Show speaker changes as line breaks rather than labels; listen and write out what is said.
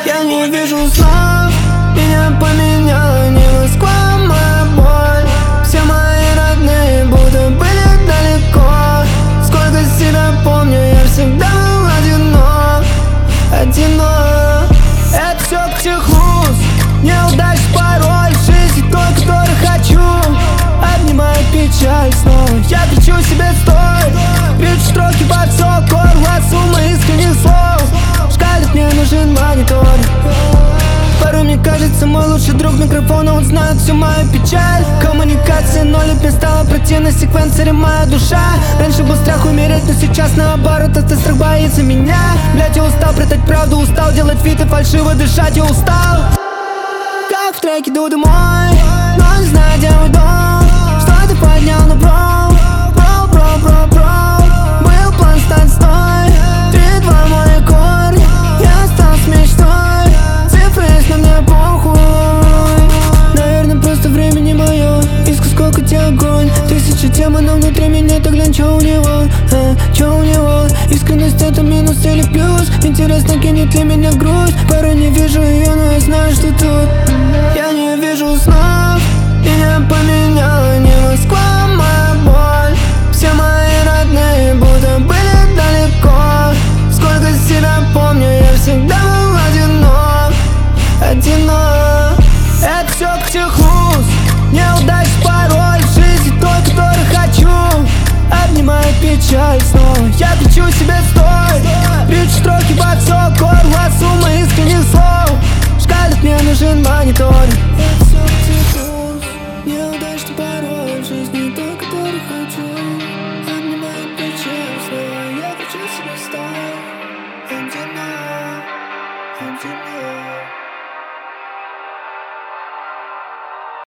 Я не вижу снов, меня поменяла не Москва, моя боль. Все мои родные будто были далеко. Сколько себя помню, я всегда был одинок. Это все психуз, неудач порой в жизни той, который хочу. Обнимаю печаль снова, я кричу себе стой. Пишу строки под все горло, суммы искренних слов. Шкалит, мне нужен монитор. Порой мне кажется, мой лучший друг микрофона, он знает всю мою печаль. Коммуникация ноль, мне стала противна секвенсоре моя душа. Раньше был страх умереть, но сейчас наоборот, этот страх боится меня. Блять, я устал прятать правду, устал делать вид и фальшиво дышать, я устал. Как в треке иду домой, но не знаю, где мой дом. Что ты поднял на бро, был план стать стой. 3-2 мой корень, я стал с мечтой. Цифры есть, но мне похуй. Наверное, просто время не мое. Иску сколько тебе огонь, тысячи демонов внутри меня. Так глянь, чё у него, чё у него. Искренность это минус или плюс. Интересно, кинет ли меня грусть. Порой не вижу ее, но я знаю, что тут. Я не вижу снов, меня поменяла не Москва, моя боль. Все мои родные будто были далеко. Сколько себя помню, я всегда был одинок. Это все психуз, неудач порой в жизни той, который хочу. Обнимаю печаль снова, я кричу себе стой. Пишу строки под все горло, суммы искренних слов. Шкалит, мне нужен монитор. Это все психуз, неудач порой в жизни той, который хочу. Обнимаю печаль снова, я кричу себе стой. Одинок.